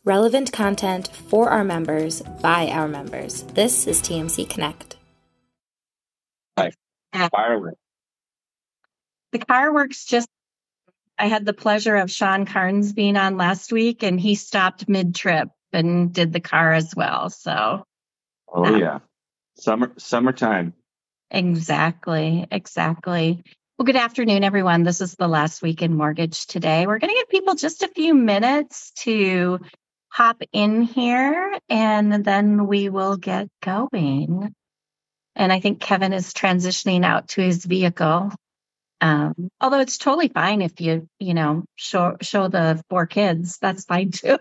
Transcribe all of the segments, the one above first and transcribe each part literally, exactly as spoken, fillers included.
Relevant content for our members by our members. This is T M C Connect. Hi. Fireworks. The fireworks just, I had the pleasure of Sean Carnes being on last week, and he stopped mid-trip and did the car as well. So, oh um, yeah, summer, summertime. Exactly, exactly. Well, good afternoon, everyone. This is the Last Week in Mortgage today. We're going to give people just a few minutes to hop in here, and then we will get going. And I think Kevin is transitioning out to his vehicle. Um, although it's totally fine if you, you know, show show the four kids. That's fine too.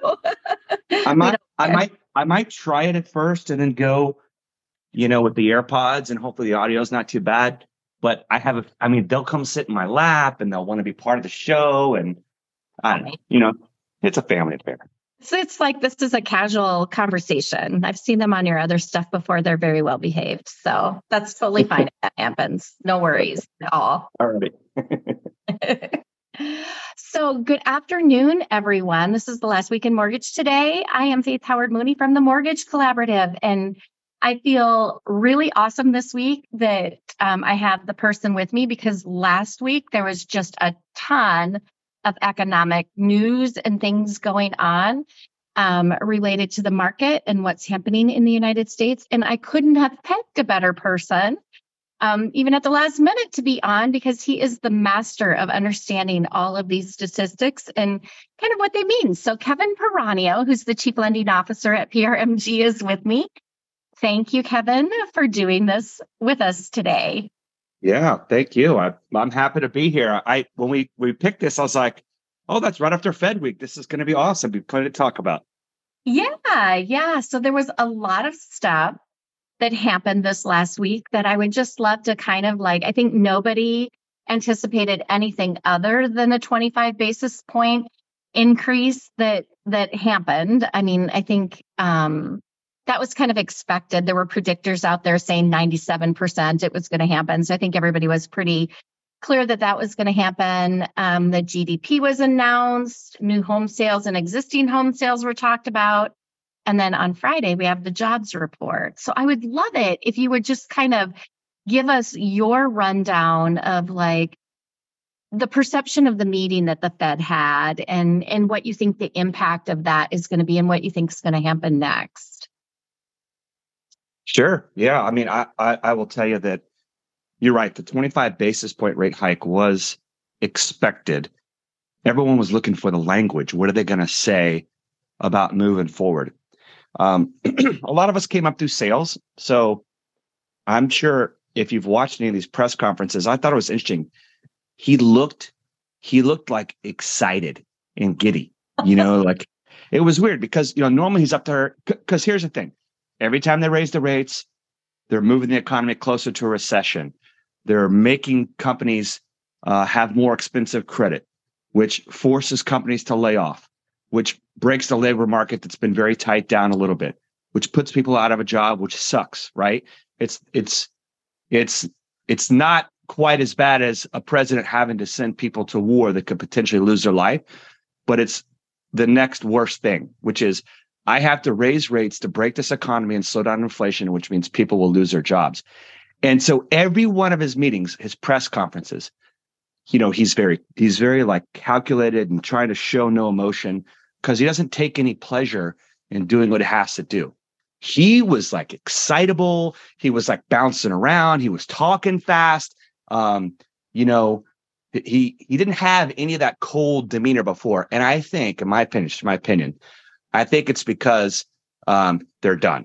I might, I might, I might try it at first and then go, you know, with the AirPods, and hopefully the audio is not too bad. But I have a, I mean, they'll come sit in my lap and they'll want to be part of the show, and I don't know, you know, it's a family affair. So it's like this is a casual conversation. I've seen them on your other stuff before. They're very well behaved. So that's totally fine if that happens. No worries at all. All right. So good afternoon, everyone. This is the Last Week in Mortgage today. I am Faith Howard Mooney from the Mortgage Collaborative. And I feel really awesome this week that um, I have the person with me, because last week there was just a ton of economic news and things going on um, related to the market and what's happening in the United States. And I couldn't have picked a better person, um, even at the last minute, to be on, because he is the master of understanding all of these statistics and kind of what they mean. So Kevin Peranio, who's the Chief Lending Officer at P R M G, is with me. Thank you, Kevin, for doing this with us today. Yeah, thank you. I, I'm happy to be here. I when we, we picked this, I was like, oh, that's right after Fed Week. This is going to be awesome. We've plenty to talk about. Yeah, yeah. So there was a lot of stuff that happened this last week that I would just love to kind of like, I think nobody anticipated anything other than the twenty-five basis point increase that that happened. I mean, I think um, that was kind of expected. There were predictors out there saying ninety-seven percent it was going to happen. So I think everybody was pretty clear that that was going to happen. Um, the G D P was announced, new home sales and existing home sales were talked about. And then on Friday, we have the jobs report. So I would love it if you would just kind of give us your rundown of like the perception of the meeting that the Fed had, and, and what you think the impact of that is going to be and what you think is going to happen next. Sure. Yeah. I mean, I, I, I will tell you that you're right. The twenty-five basis point rate hike was expected. Everyone was looking for the language. What are they going to say about moving forward? Um, a lot of us came up through sales. So I'm sure if you've watched any of these press conferences, I thought it was interesting. He looked, he looked like excited and giddy, you know, like it was weird because, you know, normally he's up there. Because here's the thing. Every time they raise the rates, they're moving the economy closer to a recession. They're making companies uh, have more expensive credit, which forces companies to lay off, which breaks the labor market that's been very tight down a little bit, which puts people out of a job, which sucks, right? It's it's it's it's not quite as bad as a president having to send people to war that could potentially lose their life, but it's the next worst thing, which is I have to raise rates to break this economy and slow down inflation, which means people will lose their jobs. And so every one of his meetings, his press conferences, you know, he's very, he's very like calculated and trying to show no emotion because he doesn't take any pleasure in doing what he has to do. He was like excitable. He was like bouncing around. He was talking fast. Um, you know, he, he didn't have any of that cold demeanor before. And I think, in my opinion, my opinion, I think it's because um, they're done.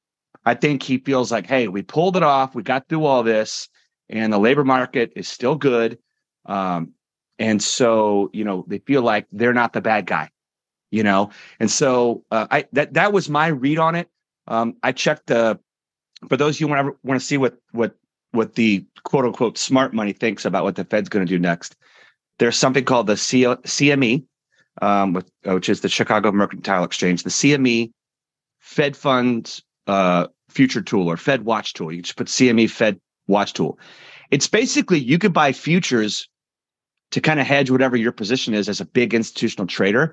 I think he feels like, hey, we pulled it off. We got through all this and the labor market is still good. Um, and so, you know, they feel like they're not the bad guy, you know? And so uh, I, that, that was my read on it. Um, I checked the, for those of you who want to want to see what, what, what the quote unquote smart money thinks about what the Fed's going to do next. There's something called the C- C M E, um, with, which is the Chicago Mercantile Exchange, the C M E Fed Funds uh, future tool or Fed watch tool. You just put C M E Fed watch tool. It's basically you could buy futures to kind of hedge whatever your position is as a big institutional trader.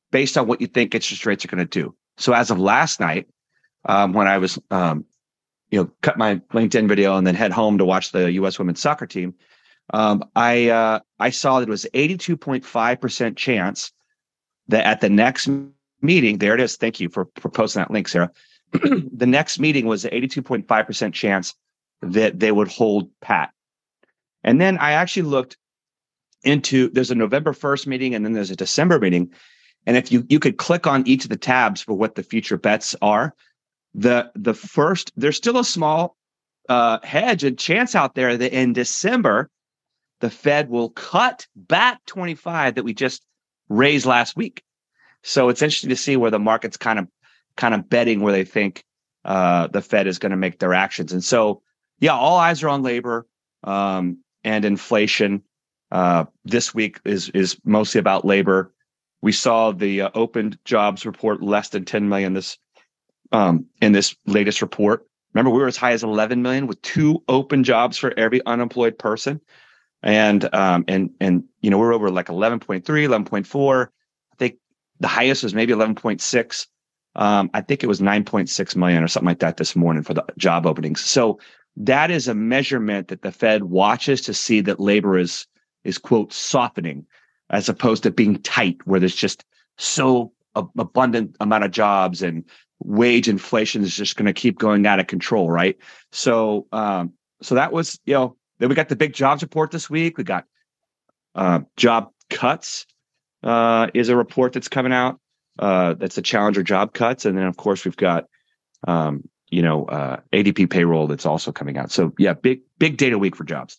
based on what you think interest rates are going to do. So as of last night, um, when I was, um, you know, cut my LinkedIn video and then head home to watch the U S women's soccer team, um, I uh, I saw that it was eighty-two point five percent chance that at the next meeting, there it is. Thank you for, for posting that link, Sarah. The next meeting was an eighty-two point five percent chance that they would hold pat. And then I actually looked into, there's a November first meeting and then there's a December meeting. And if you, you could click on each of the tabs for what the future bets are, the, the first, there's still a small uh, hedge and chance out there that in December, the Fed will cut back twenty-five that we just raised last week. So it's interesting to see where the market's kind of, kind of betting where they think uh, the Fed is going to make their actions. And so, yeah, all eyes are on labor um, and inflation. Uh, this week is is mostly about labor. We saw the uh, opened jobs report less than ten million this um, in this latest report. Remember, we were as high as eleven million with two open jobs for every unemployed person, and um, and and you know we're over like eleven point three, eleven point four. I think the highest was maybe eleven point six. Um, I think it was nine point six million or something like that this morning for the job openings. So that is a measurement that the Fed watches to see that labor is is quote softening, as opposed to being tight, where there's just so a, abundant amount of jobs and wage inflation is just going to keep going out of control, right? So, um, so that was, you know, then we got the big jobs report this week. We got uh, job cuts uh, is a report that's coming out. Uh, that's the Challenger job cuts, and then of course we've got, um, you know, uh, A D P payroll that's also coming out. So yeah, big big data week for jobs.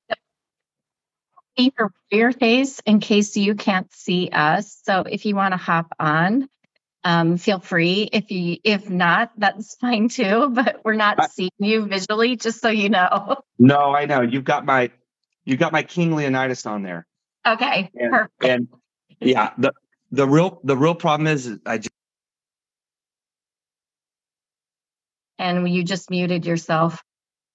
For your face in case you can't see us. So if you want to hop on, um, feel free. If you if not, that's fine too. But we're not I, seeing you visually, just so you know. No, I know you've got my you got my King Leonidas on there. Okay, and, perfect. And yeah, the the real the real problem is I just. And you just muted yourself.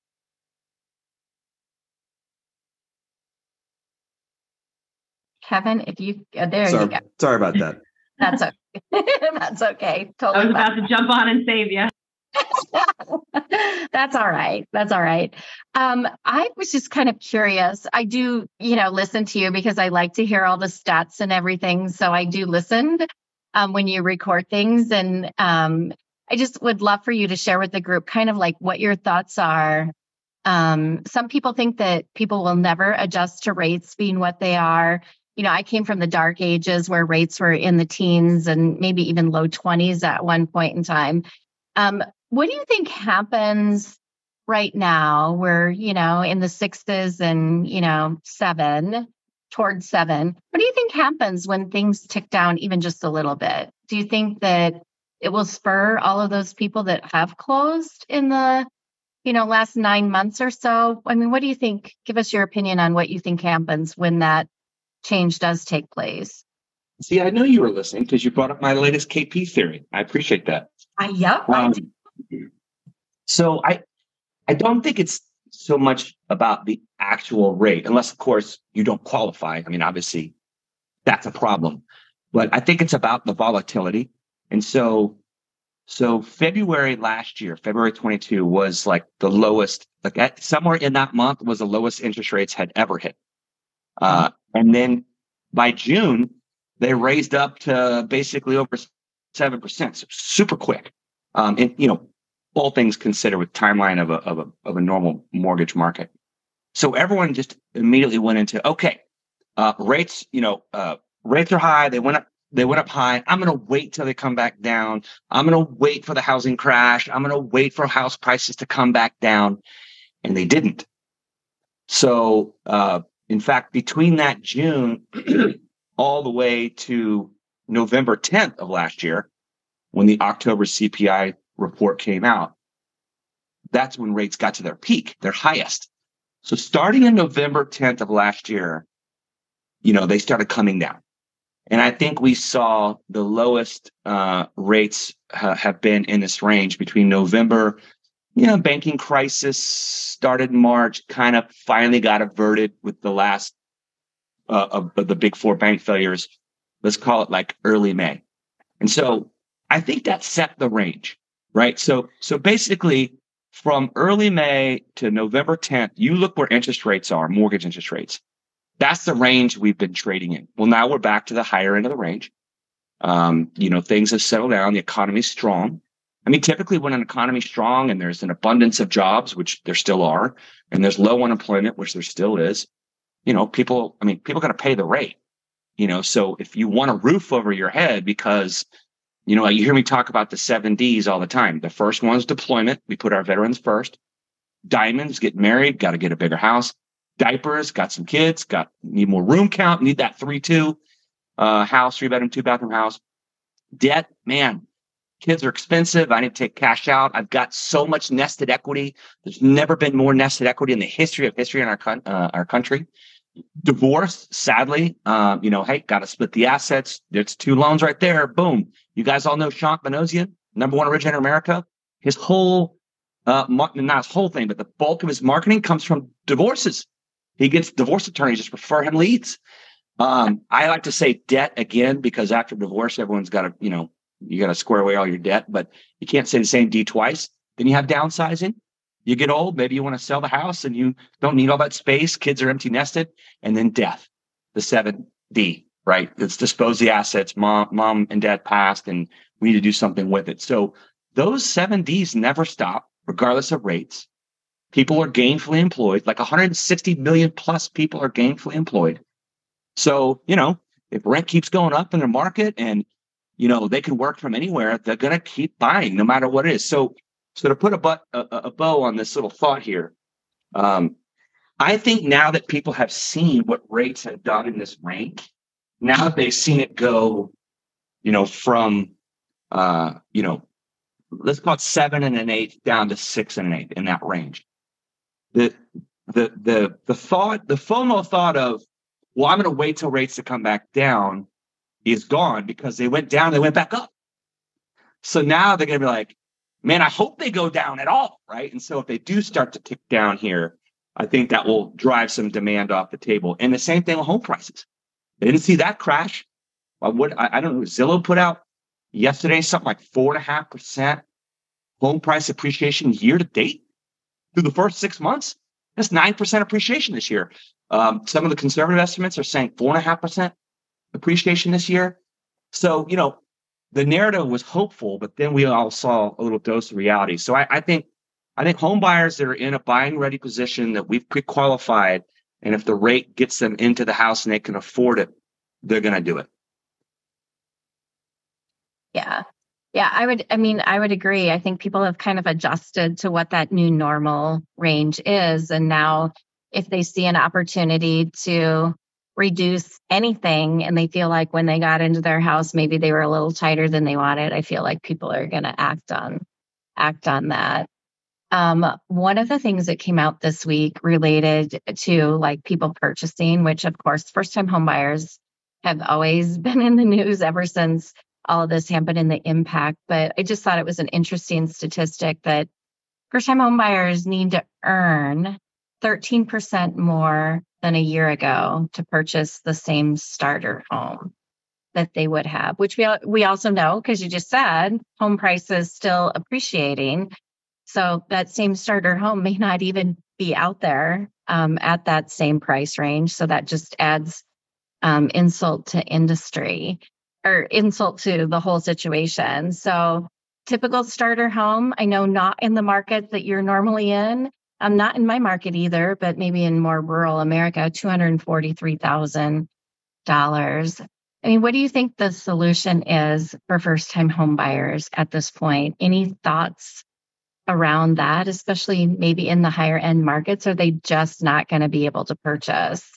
Kevin, if you uh, there sorry, you go. Sorry about that. That's okay. That's okay. Totally. I was about fine. to jump on and save you. That's all right. That's all right. Um, I was just kind of curious. I do, you know, listen to you because I like to hear all the stats and everything. So I do listen um, when you record things. And um, I just would love for you to share with the group kind of like what your thoughts are. Um, some people think that people will never adjust to rates being what they are. You know, I came from the dark ages where rates were in the teens and maybe even low twenties at one point in time. Um, what do you think happens right now? We're, you know, in the sixes and, you know, seven, towards seven. What do you think happens when things tick down even just a little bit? Do you think that it will spur all of those people that have closed in the, you know, last nine months or so? I mean, what do you think? Give us your opinion on what you think happens when that change does take place. See, I know you were listening because you brought up my latest K P theory. I appreciate that. Uh, yep. Um, so I, I don't think it's so much about the actual rate, unless of course you don't qualify. I mean, obviously that's a problem, but I think it's about the volatility. And so, so February last year, February twenty-two was like the lowest, like at, somewhere in that month was the lowest interest rates had ever hit. Uh, and then by June, they raised up to basically over seven percent. So super quick. Um, and, you know, all things considered with timeline of a, of a, of a normal mortgage market. So everyone just immediately went into, okay, uh, rates, you know, uh, rates are high. They went up, they went up high. I'm going to wait till they come back down. I'm going to wait for the housing crash. I'm going to wait for house prices to come back down. And they didn't. So, uh, in fact, between that June all the way to November tenth of last year, when the October C P I report came out, that's when rates got to their peak, their highest. So starting in November tenth of last year, you know, they started coming down. And I think we saw the lowest uh, rates uh, have been in this range between November. You know, banking crisis started in March, kind of finally got averted with the last uh, of, of the big four bank failures let's call it like early May. And so I think that set the range, right? So, so basically from early May to November tenth, you look where interest rates are, mortgage interest rates. That's the range we've been trading in. Well, now we're back to the higher end of the range. Um, you know, things have settled down. The economy's strong. I mean, typically when an economy's strong and there's an abundance of jobs, which there still are, and there's low unemployment, which there still is, you know, people, I mean, people got to pay the rate, you know, so if you want a roof over your head because, you know, you hear me talk about the seven D's all the time. The first one is deployment. We put our veterans first. Diamonds, get married, got to get a bigger house. Diapers, got some kids, got need more room count, need that three two uh, house, three bedroom, two bathroom house. Debt, man, kids are expensive. I need to take cash out. I've got so much nested equity. There's never been more nested equity in the history of history in our con- uh, our country. Divorce, sadly, um, you know, hey, got to split the assets. There's two loans right there. Boom. You guys all know Sean Manosian, number one originator in America. His whole, uh, mar- not his whole thing, but the bulk of his marketing comes from divorces. He gets divorce attorneys just refer him leads. Um, I like to say debt again, because after divorce, everyone's got to, you know, you got to square away all your debt, but you can't say the same D twice. Then you have downsizing. You get old, maybe you want to sell the house and you don't need all that space. Kids are empty nested. And then death, the seven D, right? It's dispose the assets. Mom, mom and dad passed and we need to do something with it. So those seven Ds never stop, regardless of rates. People are gainfully employed, like one hundred sixty million plus people are gainfully employed. So, you know, if rent keeps going up in the market and, you know, they can work from anywhere, they're going to keep buying no matter what it is. So, so to put a, but, a, a bow on this little thought here, um, I think now that people have seen what rates have done in this range, now that they've seen it go, you know, from, uh, you know, let's call it seven and an eighth down to six and an eighth in that range. The, the, the, the thought, the FOMO thought of, well, I'm going to wait till rates to come back down is gone because they went down, they went back up. So now they're going to be like, man, I hope they go down at all, right? And so if they do start to tick down here, I think that will drive some demand off the table. And the same thing with home prices. They didn't see that crash. I, would, I, I don't know, Zillow put out yesterday something like four and a half percent home price appreciation year to date through the first six months. That's nine percent appreciation this year. Um, some of the conservative estimates are saying four and a half percent appreciation this year. So, you know, the narrative was hopeful, but then we all saw a little dose of reality. So I, I think, I think home buyers that are in a buying ready position that we've pre-qualified, and if the rate gets them into the house and they can afford it, they're going to do it. Yeah. Yeah, I would, I mean, I would agree. I think people have kind of adjusted to what that new normal range is. And now if they see an opportunity to reduce anything and they feel like when they got into their house, maybe they were a little tighter than they wanted, I feel like people are going to act on, act on that. Um, one of the things that came out this week related to like people purchasing, which of course, first time home buyers have always been in the news ever since all of this happened in the impact. But I just thought it was an interesting statistic that first time home buyers need to earn thirteen percent more than a year ago to purchase the same starter home that they would have, which we, we also know, because you just said home prices still appreciating. So that same starter home may not even be out there um, at that same price range. So that just adds um, insult to industry or insult to the whole situation. So typical starter home, I know not in the market that you're normally in. I'm not in my market either, but maybe in more rural America, two hundred forty-three thousand dollars. I mean, what do you think the solution is for first-time home buyers at this point? Any thoughts around that, especially maybe in the higher end markets? Are they just not going to be able to purchase?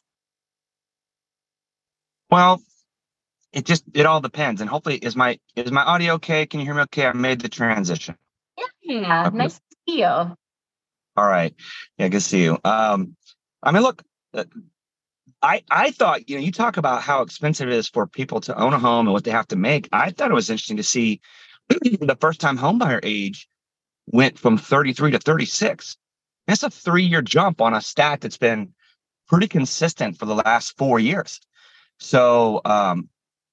Well, it just, it all depends. And hopefully, is my, is my audio okay? Can you hear me okay? I made the transition. Yeah, Okay. nice to see you. All right. Yeah, good to see you. Um, I mean, look, uh, I, I thought, you know, you talk about how expensive it is for people to own a home and what they have to make. I thought it was interesting to see the first time home buyer age went from thirty-three to thirty-six. That's a three-year jump on a stat that's been pretty consistent for the last four years. So, um,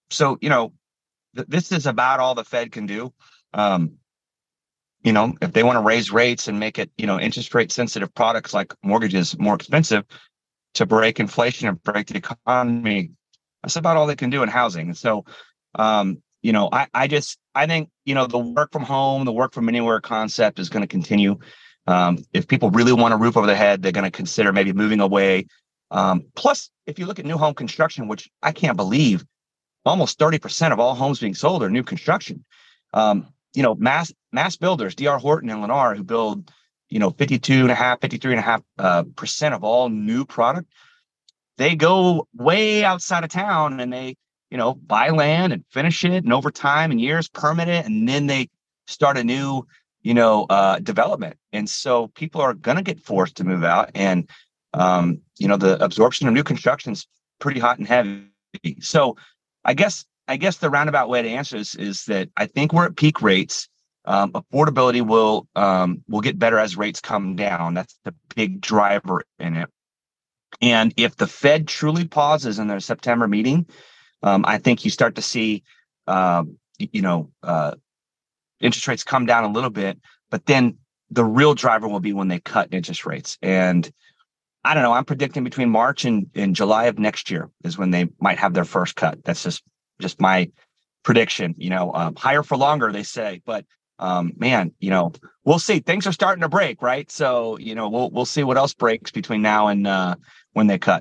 so, you know, th- this is about all the Fed can do. Um, you know, if they want to raise rates and make it, you know, interest rate sensitive products like mortgages more expensive to break inflation and break the economy, that's about all they can do in housing. And so, um, you know, I, I just, I think, you know, the work from home, the work from anywhere concept is going to continue. Um, if people really want a roof over their head, they're going to consider maybe moving away. Um, plus, if you look at new home construction, which I can't believe, almost thirty percent of all homes being sold are new construction. Um, you know, mass mass builders, D R Horton and Lennar, who build, you know, fifty-two and a half, fifty-three and a half uh, percent of all new product, they go way outside of town and they, you know, buy land and finish it, and over time and years permit it, and then they start a new, you know, uh, development. And so people are going to get forced to move out, and um, you know, the absorption of new construction is pretty hot and heavy. So, I guess I guess the roundabout way to answer this is that I think we're at peak rates. Um, affordability will um, will get better as rates come down. That's the big driver in it. And if the Fed truly pauses in their September meeting, um, I think you start to see, uh, you know, uh, interest rates come down a little bit. But then the real driver will be when they cut interest rates. And I don't know, I'm predicting between March and, and July of next year is when they might have their first cut. That's just just my prediction. You know, um, higher for longer, they say. But um, man, you know, we'll see. Things are starting to break, right? So, you know, we'll we'll see what else breaks between now and uh, when they cut.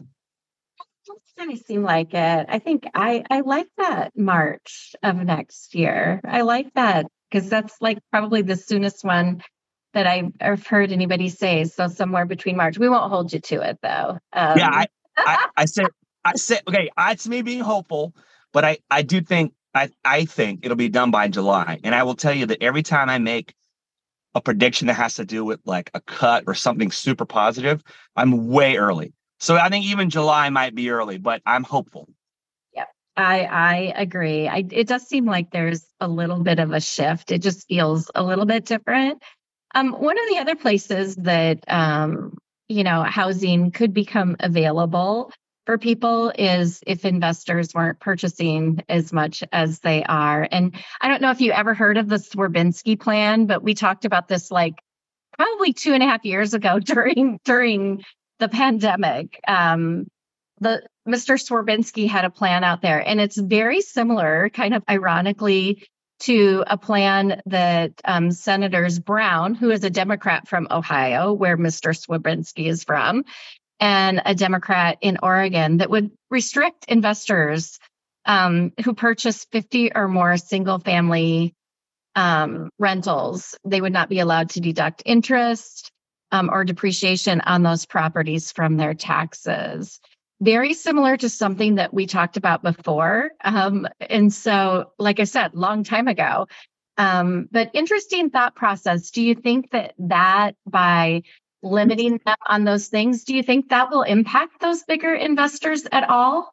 Kind of seem like it. I think I I like that March of next year. I like that because that's like probably the soonest one that I've, I've heard anybody say. So somewhere between March. We won't hold you to it though. Um, yeah, I, I I said I said okay. It's me being hopeful, but I I do think I I think it'll be done by July. And I will tell you that every time I make a prediction that has to do with like a cut or something super positive, I'm way early. So I think even July might be early, but I'm hopeful. Yeah, I I agree. I, it does seem like there's a little bit of a shift. It just feels a little bit different. Um, one of the other places that um, you know, housing could become available for people is if investors weren't purchasing as much as they are. And I don't know if you ever heard of the Swerbinsky plan, but we talked about this like probably two and a half years ago during during the pandemic. Um, the Mister Swerbinsky had a plan out there, and it's very similar, kind of ironically, to a plan that um, Senators Brown, who is a Democrat from Ohio, where Mister Swerbinsky is from, and a Democrat in Oregon, that would restrict investors um, who purchase fifty or more single-family um, rentals. They would not be allowed to deduct interest um, or depreciation on those properties from their taxes. Very similar to something that we talked about before. Um, and so, like I said, long time ago. Um, but interesting thought process. Do you think that that by limiting them on those things, do you think that will impact those bigger investors at all?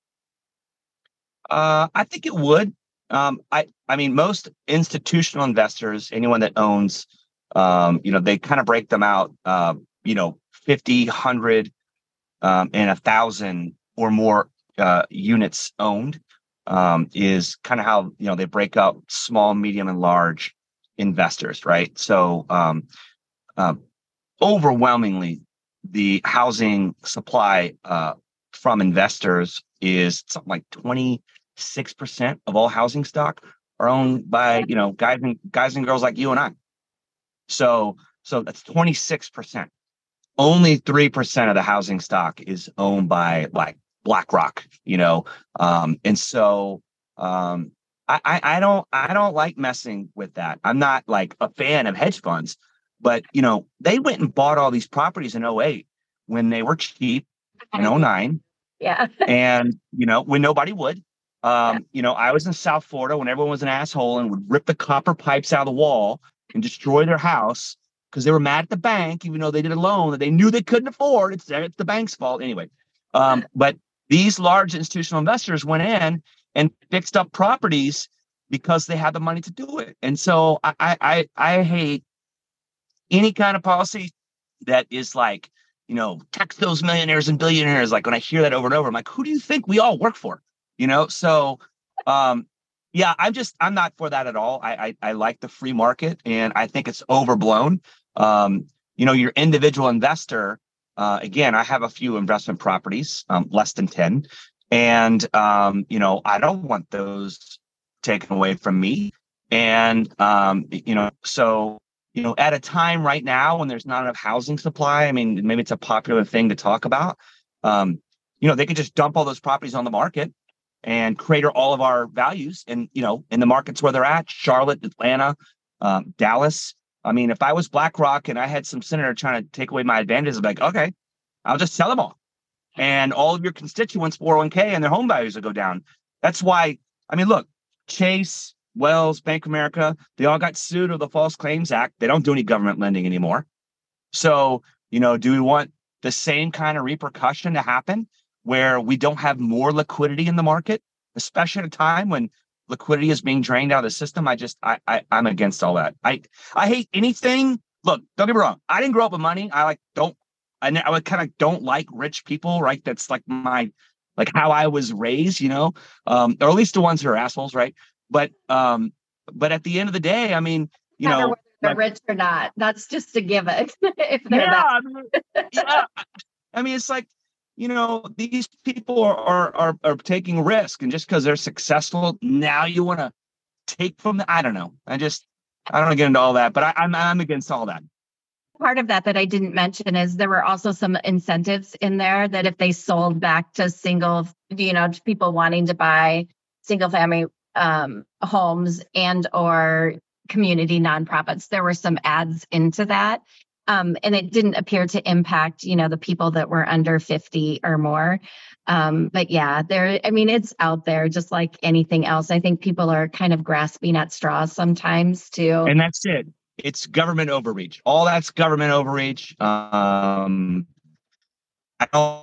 Uh, I think it would. Um, I, I mean, most institutional investors, anyone that owns, um, you know, they kind of break them out, uh, you know, fifty, one hundred, um, and a thousand or more uh, units owned um, is kind of how, you know, they break up small, medium, and large investors, right? So um, uh, overwhelmingly, the housing supply uh, from investors is something like twenty-six percent of all housing stock are owned by, you know, guys and guys and girls like you and I. So, so that's twenty-six percent. Only three percent of the housing stock is owned by like BlackRock, you know? Um, and so, um, I, I, I don't, I don't like messing with that. I'm not like a fan of hedge funds, but you know, they went and bought all these properties in oh eight when they were cheap in oh nine. Yeah. And, you know, when nobody would. Um, Yeah. You know, I was in South Florida when everyone was an asshole and would rip the copper pipes out of the wall and destroy their house because they were mad at the bank, even though they did a loan that they knew they couldn't afford. It's, it's the bank's fault anyway. Um, but these large institutional investors went in and fixed up properties because they had the money to do it. And so I, I, I hate any kind of policy that is like, you know, tax those millionaires and billionaires. Like when I hear that over and over, I'm like, who do you think we all work for? You know, so um, yeah, I'm just I'm not for that at all. I, I I like the free market, and I think it's overblown. Um, you know, your individual investor. Uh, again, I have a few investment properties, um, less than ten, and um, you know, I don't want those taken away from me. And um, you know, so you know, at a time right now when there's not enough housing supply, I mean, maybe it's a popular thing to talk about. Um, you know, they could just dump all those properties on the market and crater all of our values. And you know, in the markets where they're at, Charlotte, Atlanta, um, Dallas. I mean, if I was BlackRock and I had some senator trying to take away my advantages, I'd be like, okay, I'll just sell them all. And all of your constituents' four oh one k and their home values will go down. That's why, I mean, look, Chase, Wells, Bank of America, they all got sued with the False Claims Act. They don't do any government lending anymore. So, you know, do we want the same kind of repercussion to happen where we don't have more liquidity in the market, especially at a time when liquidity is being drained out of the system? I just, I, I, I'm against all that. I, I hate anything. Look, don't get me wrong. I didn't grow up with money. I like, don't, I, I would kind of don't like rich people, right? That's like my, like how I was raised, you know, um, or at least the ones who are assholes, right? But, um, but at the end of the day, I mean, you Matter know, whether they're like, rich or not, that's just a given. If they're yeah, that, I mean, yeah. I mean, it's like, you know, these people are, are, are, are taking risk, and just because they're successful, now you want to take from them. I don't know. I just, I don't want to get into all that, but I, I'm, I'm against all that. part of that that I didn't mention is there were also some incentives in there that if they sold back to single, you know, to people wanting to buy single family um, homes and or community nonprofits, there were some ads into that. Um, and it didn't appear to impact, you know, the people that were under fifty or more. Um, but yeah, there, I mean, it's out there just like anything else. I think people are kind of grasping at straws sometimes too. And that's it. It's government overreach. All that's government overreach. Um, I don't.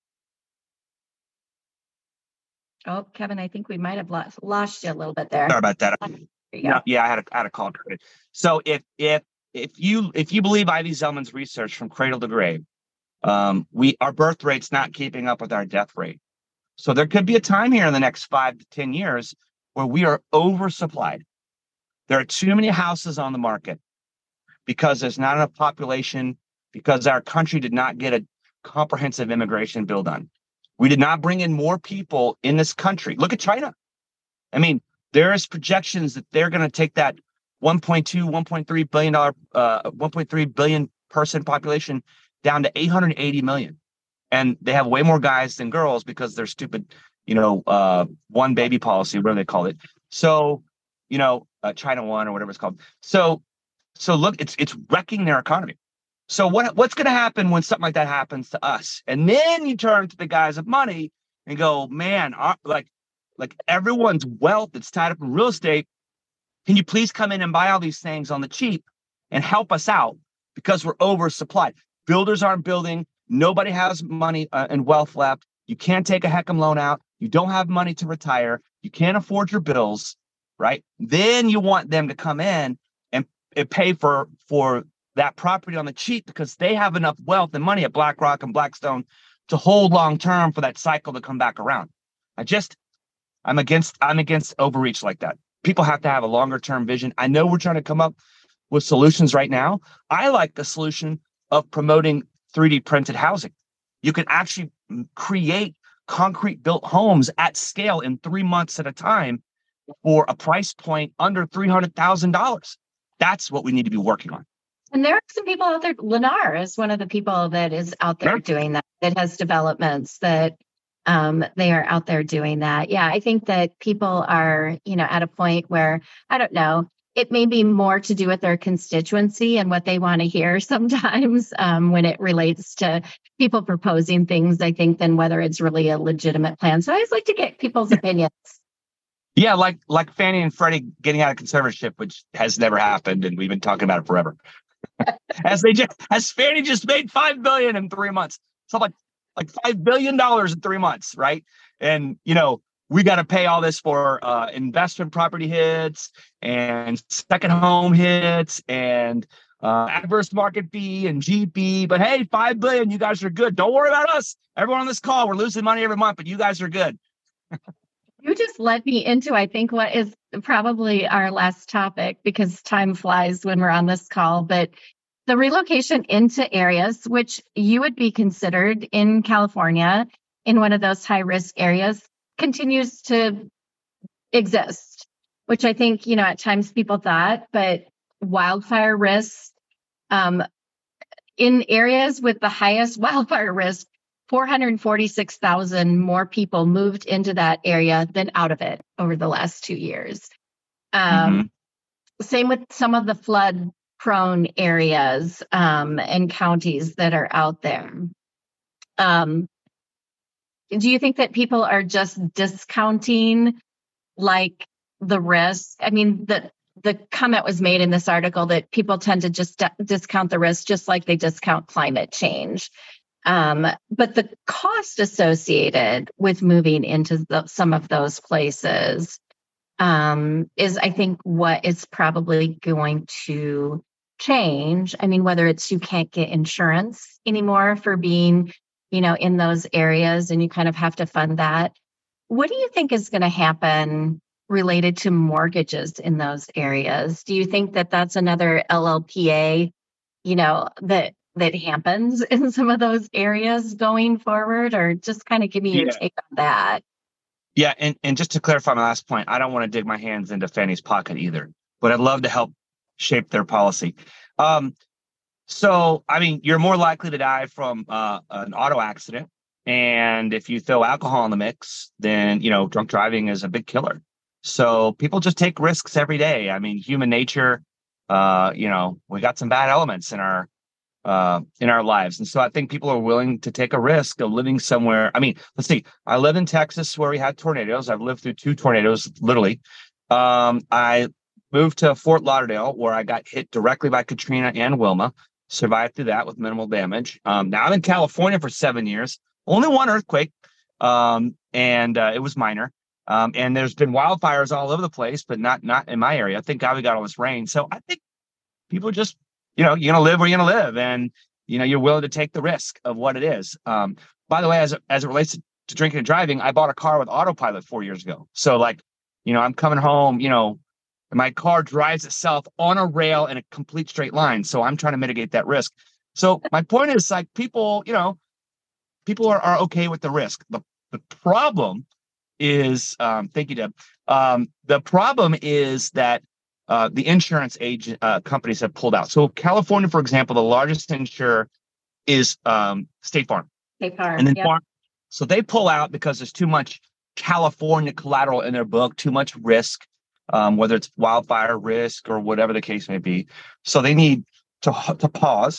Oh, Kevin, I think we might have lost, lost you a little bit there. Sorry about that. There you go. No, yeah, I had a, I had a call. So if if if you if you believe Ivy Zelman's research from cradle to grave, um, we our birth rate's not keeping up with our death rate. So there could be a time here in the next five to ten years where we are oversupplied. There are too many houses on the market because there's not enough population, because our country did not get a comprehensive immigration bill done. We did not bring in more people in this country. Look at China. I mean, there is projections that they're going to take that one point two, one point three billion dollar, uh, one point three billion person population down to eight hundred eighty million. And they have way more guys than girls because they're stupid, you know, uh, one baby policy, whatever they call it. So, you know, uh, China one or whatever it's called. So, so look, it's it's wrecking their economy. So what what's going to happen when something like that happens to us? And then you turn to the guys of money and go, man, our, like like everyone's wealth that's tied up in real estate. Can you please come in and buy all these things on the cheap and help us out because we're oversupplied? Builders aren't building. Nobody has money uh, and wealth left. You can't take a HECM loan out. You don't have money to retire. You can't afford your bills, right? Then you want them to come in and, and pay for for that property on the cheap because they have enough wealth and money at BlackRock and Blackstone to hold long term for that cycle to come back around. I just, I'm against, I'm against overreach like that. People have to have a longer term vision. I know we're trying to come up with solutions right now. I like the solution of promoting three D printed housing. You can actually create concrete built homes at scale in three months at a time for a price point under three hundred thousand dollars. That's what we need to be working on. And there are some people out there. Lennar is one of the people that is out there Sure. doing that. That has developments that um, they are out there doing that. Yeah, I think that people are, you know, at a point where I don't know. It may be more to do with their constituency and what they want to hear sometimes um, when it relates to people proposing things, I think, than whether it's really a legitimate plan. So I always like to get people's opinions. Yeah, like like Fannie and Freddie getting out of conservatorship, which has never happened, and we've been talking about it forever. as they just as Fannie just made five billion dollars in three months, so like like five billion dollars in three months, right? And you know. We got to pay all this for uh, investment property hits and second home hits and uh, adverse market fee and G P. But hey, five billion, you guys are good. Don't worry about us. Everyone on this call, we're losing money every month, but you guys are good. You just led me into, I think, what is probably our last topic, because time flies when we're on this call, but the relocation into areas which you would be considered in California in one of those high risk areas continues to exist, which I think, you know, at times people thought, but wildfire risks um, in areas with the highest wildfire risk, four hundred forty-six thousand more people moved into that area than out of it over the last two years. Um, mm-hmm. Same with some of the flood prone areas um, and counties that are out there. Um, do you think that people are just discounting like the risk? I mean, the the comment was made in this article that people tend to just d- discount the risk just like they discount climate change. Um, but the cost associated with moving into the, some of those places um, is, I think, what is probably going to change. I mean, whether it's you can't get insurance anymore for being, you know, in those areas and you kind of have to fund that. What do you think is going to happen related to mortgages in those areas? Do you think that that's another L L P A, you know, that that happens in some of those areas going forward, or just kind of give me your yeah. take on that? Yeah. And, and just to clarify my last point, I don't want to dig my hands into Fannie's pocket either, but I'd love to help shape their policy. Um, so, I mean, you're more likely to die from uh, an auto accident. And if you throw alcohol in the mix, then, you know, drunk driving is a big killer. So people just take risks every day. I mean, human nature, uh, you know, we got some bad elements in our Uh, in our lives. And so I think people are willing to take a risk of living somewhere. I mean, let's see, I live in Texas where we had tornadoes. I've lived through two tornadoes, literally. Um, I moved to Fort Lauderdale where I got hit directly by Katrina and Wilma, survived through that with minimal damage. Um, now I'm in California for seven years, only one earthquake, um, and uh, it was minor. Um, and there's been wildfires all over the place, but not not in my area. Thank God we got all this rain. So I think people just, you know, you're going to live where you're going to live, and, you know, you're willing to take the risk of what it is. Um, by the way, as, as it relates to, to drinking and driving, I bought a car with autopilot four years ago. So like, you know, I'm coming home, you know, my car drives itself on a rail in a complete straight line. So I'm trying to mitigate that risk. So my point is, like, people, you know, people are, are okay with the risk. The, the problem is, um, thank you, Deb. Um, the problem is that Uh, the insurance agent uh, companies have pulled out. So California, for example, the largest insurer is um, State Farm. State Farm. And then yep. Farm, so they pull out because there's too much California collateral in their book, too much risk, um, whether it's wildfire risk or whatever the case may be. So they need to to pause,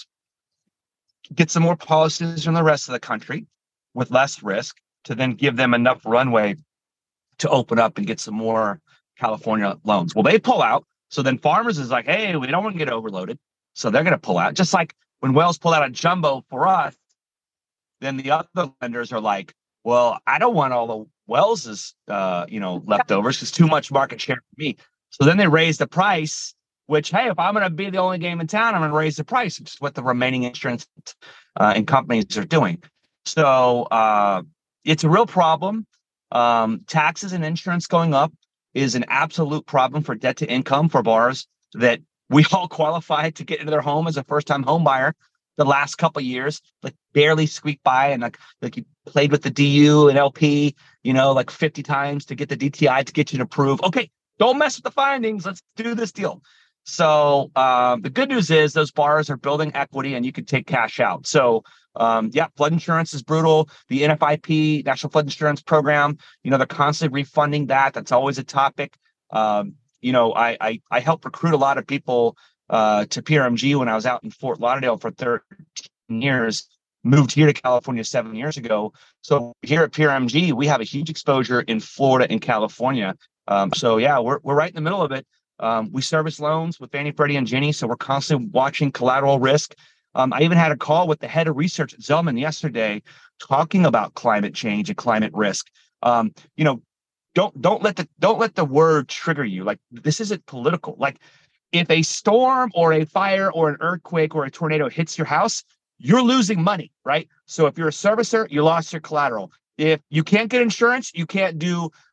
get some more policies from the rest of the country with less risk, to then give them enough runway to open up and get some more California loans. Well, they pull out. So then Farmers is like, hey, we don't want to get overloaded. So they're going to pull out. Just like when Wells pulled out a jumbo for us, then the other lenders are like, well, I don't want all the Wells's, uh, you know, leftovers because too much market share for me. So then they raise the price, which, hey, if I'm going to be the only game in town, I'm going to raise the price, which is what the remaining insurance uh, and companies are doing. So uh, it's a real problem. Um, taxes and insurance going up is an absolute problem for debt to income for borrowers that we all qualified to get into their home as a first-time home buyer the last couple of years, like barely squeaked by, and like like you played with the D U and L P, you know, like fifty times to get the D T I to get you to approve. Okay, don't mess with the findings. Let's do this deal. So um, the good news is those borrowers are building equity and you can take cash out. So um, yeah, flood insurance is brutal. The N F I P, National Flood Insurance Program, you know, they're constantly refunding that. That's always a topic. Um, you know, I, I, I helped recruit a lot of people uh, to P R M G when I was out in Fort Lauderdale for thirteen years, moved here to California seven years ago. So here at P R M G, we have a huge exposure in Florida and California. Um, so yeah, we're, we're right in the middle of it. Um, we service loans with Fannie, Freddie, and Ginnie, so we're constantly watching collateral risk. Um, I even had a call with the head of research at Zelman yesterday talking about climate change and climate risk. Um, you know, don't don't let the don't let the word trigger you. Like, this isn't political. Like, if a storm or a fire or an earthquake or a tornado hits your house, you're losing money, right? So if you're a servicer, you lost your collateral. If you can't get insurance, you can't do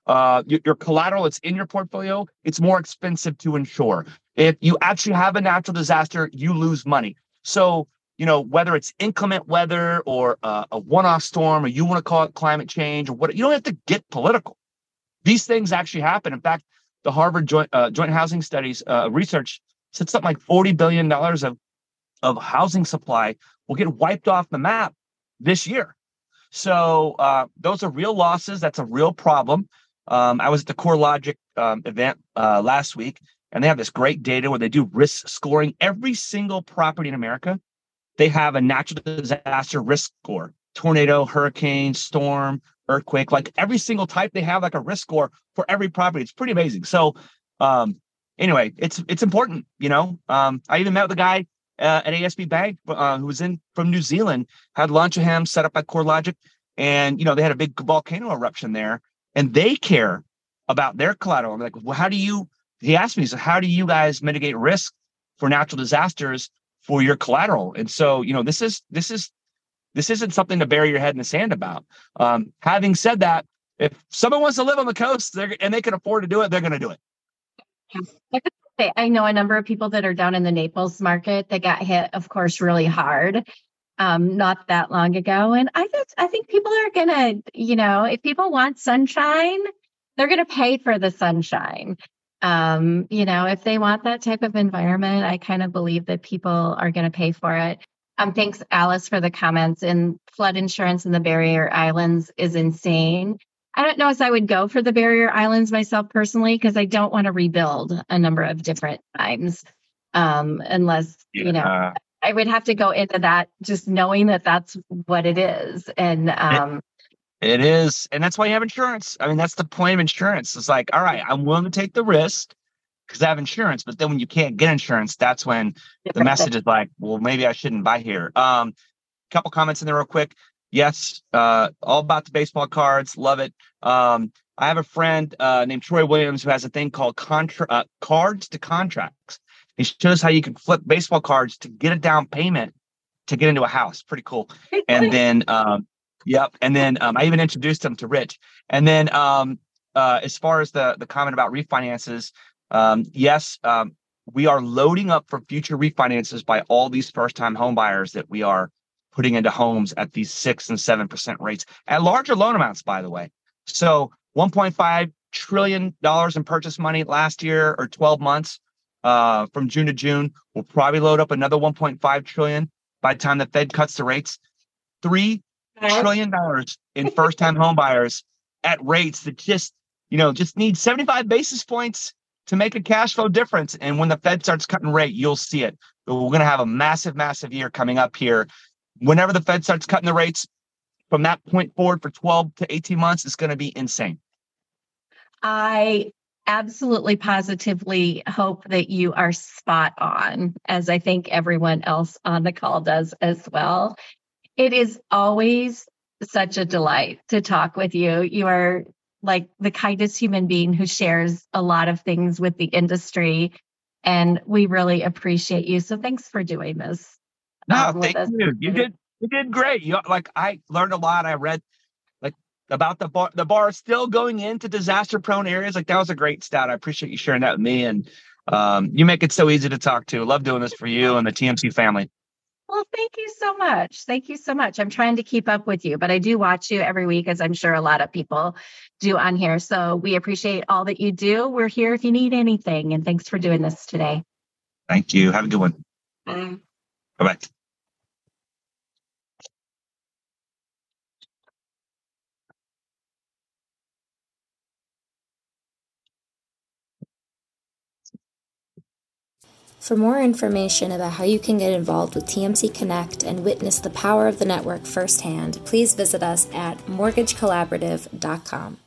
uh, your, your collateral that's in your portfolio, it's more expensive to insure. If you actually have a natural disaster, you lose money. So, you know, whether it's inclement weather or uh, a one-off storm, or you want to call it climate change, or what, you don't have to get political. These things actually happen. In fact, the Harvard Joint uh, Joint Housing Studies uh, research said something like forty billion dollars of, of housing supply will get wiped off the map this year. So uh, those are real losses. That's a real problem. Um, I was at the CoreLogic um, event uh, last week, and they have this great data where they do risk scoring. Every single property in America, they have a natural disaster risk score: tornado, hurricane, storm, earthquake. Like every single type, they have like a risk score for every property. It's pretty amazing. So um, anyway, it's it's important. You know, um, I even met with a guy uh, at A S B Bank uh, who was in from New Zealand, had lunch with him, set up by CoreLogic, and you know they had a big volcano eruption there, and they care about their collateral. I'm like, well, how do you? He asked me, so how do you guys mitigate risk for natural disasters for your collateral? And so, you know, this is this is this isn't something to bury your head in the sand about. Um, having said that, if someone wants to live on the coast they're, and they can afford to do it, they're going to do it. I know a number of people that are down in the Naples market that got hit, of course, really hard um, not that long ago. And I think I think people are going to, you know, if people want sunshine, they're going to pay for the sunshine. Um, you know, if they want that type of environment, I kind of believe that people are going to pay for it. Um, thanks, Alice, for the comments. And flood insurance in the Barrier Islands is insane. I don't know if I would go for the Barrier Islands myself personally, because I don't want to rebuild a number of different times, um, unless, yeah. you know, I would have to go into that just knowing that that's what it is. And um, it, it is. And that's why you have insurance. I mean, that's the point of insurance. It's like, all right, I'm willing to take the risk because I have insurance. But then when you can't get insurance, that's when the message is like, well, maybe I shouldn't buy here. Um, couple comments in there real quick. Yes, uh, all about the baseball cards. Love it. Um, I have a friend uh, named Troy Williams who has a thing called contra- uh, cards to contracts. He shows how you can flip baseball cards to get a down payment to get into a house. Pretty cool. And then, um, yep. And then um, I even introduced him to Rich. And then um, uh, as far as the, the comment about refinances, um, yes, um, we are loading up for future refinances by all these first-time home buyers that we are putting into homes at these six and seven percent rates at larger loan amounts, by the way. So one point five trillion dollars in purchase money last year, or twelve months uh, from June to June. We'll probably load up another one point five trillion by the time the Fed cuts the rates. Three trillion dollars in first time home buyers at rates that just, you know, just need seventy-five basis points to make a cash flow difference. And when the Fed starts cutting rate, you'll see it. But we're going to have a massive, massive year coming up here. Whenever the Fed starts cutting the rates from that point forward for twelve to eighteen months, it's going to be insane. I absolutely positively hope that you are spot on, as I think everyone else on the call does as well. It is always such a delight to talk with you. You are like the kindest human being who shares a lot of things with the industry, and we really appreciate you. So thanks for doing this. No, um, thank you. You did you did great. You like I learned a lot. I read like about the bar the bar still going into disaster prone areas. Like that was a great stat. I appreciate you sharing that with me. And um, you make it so easy to talk to. Love doing this for you and the T M C family. Well, thank you so much. Thank you so much. I'm trying to keep up with you, but I do watch you every week, as I'm sure a lot of people do on here. So we appreciate all that you do. We're here if you need anything. And thanks for doing this today. Thank you. Have a good one. Bye. Bye-bye. For more information about how you can get involved with T M C Connect and witness the power of the network firsthand, please visit us at mortgage collaborative dot com.